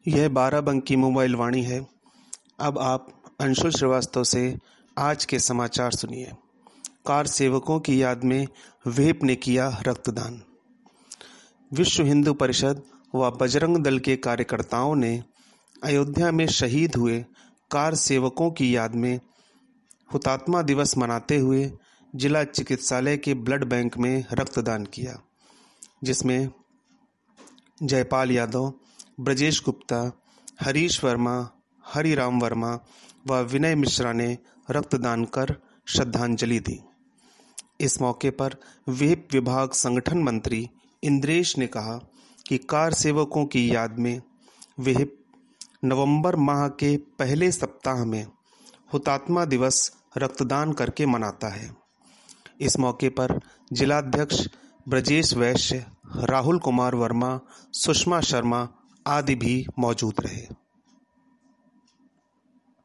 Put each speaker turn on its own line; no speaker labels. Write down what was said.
यह 12 बंकी मोबाइल वाणी है। अब आप अंशुल श्रीवास्तव से आज के समाचार सुनिए। कार सेवकों की याद में वेप ने किया रक्तदान। विश्व हिंदू परिषद व बजरंग दल के कार्यकर्ताओं ने अयोध्या में शहीद हुए कार सेवकों की याद में हुतात्मा दिवस मनाते हुए जिला चिकित्सालय के ब्लड बैंक में रक्तदान किया, जिसमें जयपाल यादव, ब्रजेश गुप्ता, हरीश वर्मा, हरिराम वर्मा व विनय मिश्रा ने रक्तदान कर श्रद्धांजलि दी। इस मौके पर वेप विभाग संगठन मंत्री इंद्रेश ने कहा कि कार सेवकों की याद में वेप नवंबर माह के पहले सप्ताह में हुतात्मा दिवस रक्तदान करके मनाता है। इस मौके पर जिलाध्यक्ष ब्रजेश वैश्य, राहुल कुमार वर्मा, सुषमा शर्मा आदि भी मौजूद रहे।